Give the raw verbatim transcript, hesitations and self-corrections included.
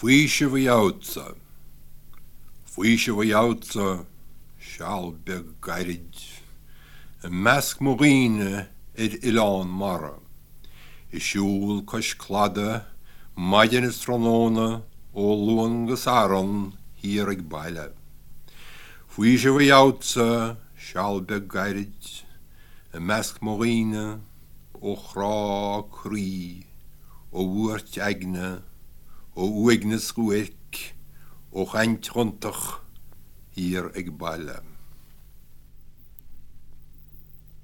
Fuische выяутся, fuische выяутся, shall be guided. A mask morine ed ilan mara. Ishul kush klada, maiden stronona, o luangus aron, hier ik baile. Fuische выяутся, shall be guided. A mask morine, o chra kri, o woord egne, o uignes ruik, o geintrontig, hier ik baile.